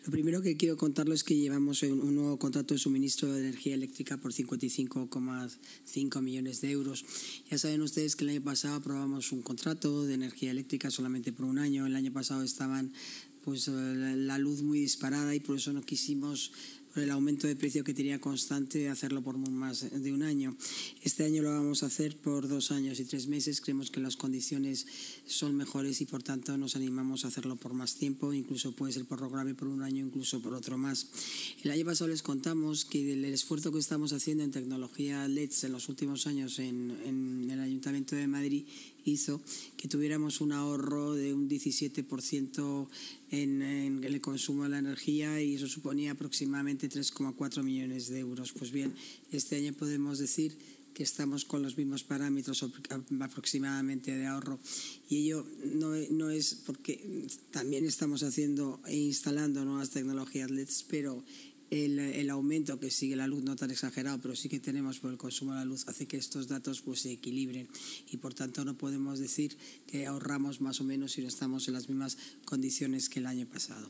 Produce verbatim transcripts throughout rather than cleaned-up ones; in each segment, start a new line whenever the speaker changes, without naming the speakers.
Lo primero que quiero contarles es que llevamos un nuevo contrato de suministro de energía eléctrica por cincuenta y cinco coma cinco millones de euros. Ya saben ustedes que el año pasado aprobamos un contrato de energía eléctrica solamente por un año. El año pasado estaban pues la luz muy disparada y por eso no quisimos, por el aumento de precio que tenía constante, hacerlo por más de un año. Este año lo vamos a hacer por dos años y tres meses. Creemos que las condiciones son mejores y por tanto nos animamos a hacerlo por más tiempo, incluso puede ser prorrogable por un año, incluso por otro más. El año pasado les contamos que el esfuerzo que estamos haciendo en tecnología L E Ds en los últimos años en, en el Ayuntamiento de Madrid hizo que tuviéramos un ahorro de un diecisiete por ciento en, en el consumo de la energía y eso suponía aproximadamente tres coma cuatro millones de euros. Pues bien, este año podemos decir que estamos con los mismos parámetros aproximadamente de ahorro y ello no, no es porque también estamos haciendo e instalando nuevas tecnologías L E Ds, pero El, el aumento que sigue la luz, no tan exagerado, pero sí que tenemos por el consumo de la luz, hace que estos datos pues se equilibren y por tanto no podemos decir que ahorramos más o menos si no estamos en las mismas condiciones que el año pasado.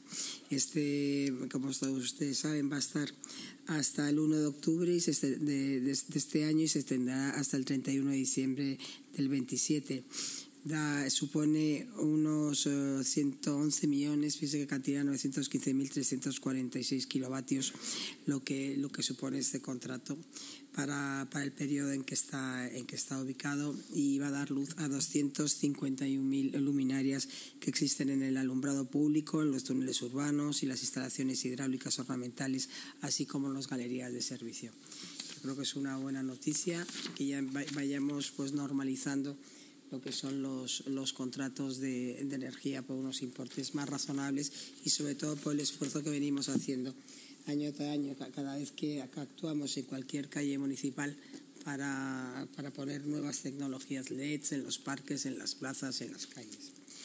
Este, como todos ustedes saben, va a estar hasta el uno de octubre de, de, de este año y se extenderá hasta el treinta y uno de diciembre del veintisiete. Da, supone unos uh, ciento once millones, fíjese que cantidad, novecientos quince mil trescientos cuarenta y seis kilovatios, lo que, lo que supone este contrato para, para el periodo en que, está, en que está ubicado, y va a dar luz a doscientas cincuenta y una mil luminarias que existen en el alumbrado público, en los túneles urbanos y las instalaciones hidráulicas ornamentales, así como en las galerías de servicio. Yo creo que es una buena noticia que ya vayamos pues normalizando lo que son los, los contratos de, de energía por unos importes más razonables y sobre todo por el esfuerzo que venimos haciendo año tras año, cada vez que actuamos en cualquier calle municipal para, para poner nuevas tecnologías L E Ds en los parques, en las plazas, en las calles.